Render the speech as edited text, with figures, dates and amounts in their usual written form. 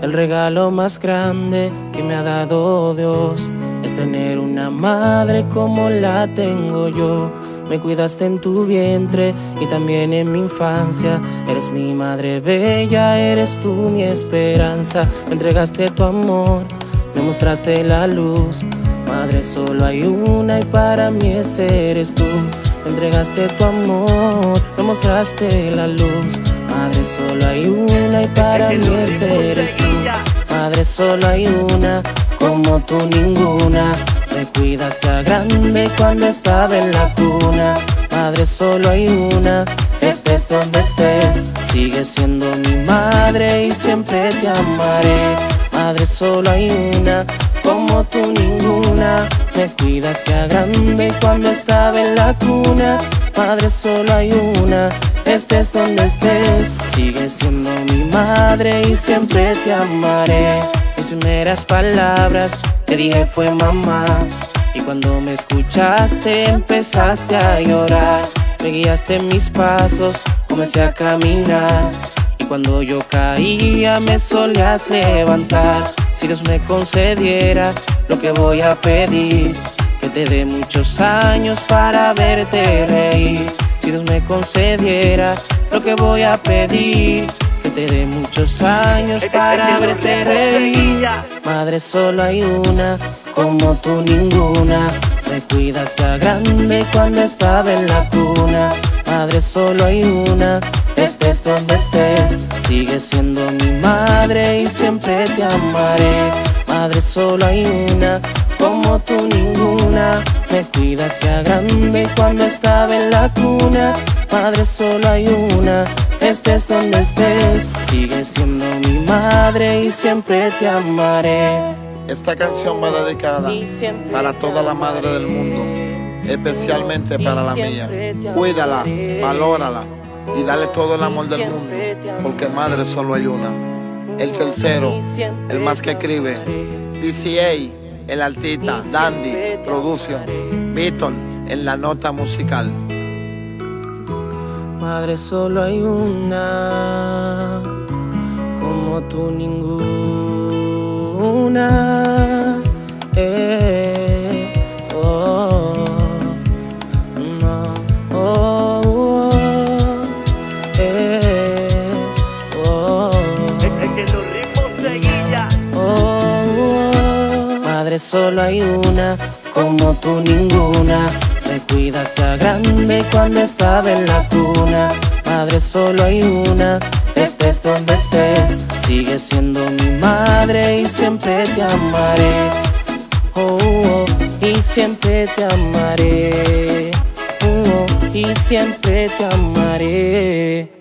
El regalo más grande que me ha dado Dios es tener una madre como la tengo yo. Me cuidaste en tu vientre y también en mi infancia. Eres mi madre bella, eres tú mi esperanza. Me entregaste tu amor, me mostraste la luz. Madre, solo hay una y para mí ese eres tú. Me entregaste tu amor, me mostraste la luz. Madre, solo hay una y para mí ese eres tú. Madre, solo hay una, como tú ninguna. Me cuidaste a grande cuando estaba en la cuna. Madre, solo hay una, estés donde estés, sigues siendo mi madre y siempre te amaré. Madre, solo hay una, como tú ninguna. Me cuidaste a grande cuando estaba en la cuna. Madre, solo hay una, estés donde estés, sigues siendo mi madre y siempre te amaré. Mis primeras palabras te dije fue mamá, y cuando me escuchaste empezaste a llorar. Me guiaste en mis pasos, comencé a caminar, y cuando yo caía me solías levantar. Si Dios me concediera lo que voy a pedir, que te dé muchos años para verte reír. Si Dios me concediera lo que voy a pedir, que te dé muchos años para verte reír. Madre, solo hay una, como tú ninguna. Me cuidaste a grande cuando estaba en la cuna. Madre, solo hay una, estés donde estés, sigues siendo mi madre y siempre te amaré. Madre, solo hay una, como tú ninguna. Me cuidaste a grande cuando estaba en la cuna. Madre, solo hay una, estés donde estés, sigues siendo mi madre y siempre te amaré. Esta canción va dedicada para toda la madre del mundo, especialmente para la mía. Cuídala, valórala y dale todo el amor del mundo, porque madre solo hay una. El tercero, el más que escribe, DCA, el artista, Dandy, Production, Víctor en la nota musical. Madre, solo hay una, como tú ninguna. Oh, no, oh, oh, oh. Es que los ritmos seguían. Madre, solo hay una, como tú ninguna. Me cuidaste a grande cuando estaba en la cuna. Madre, solo hay una, estés donde estés, sigues siendo mi madre y siempre te amaré. Oh, oh, y siempre te amaré. Oh, oh, y siempre te amaré.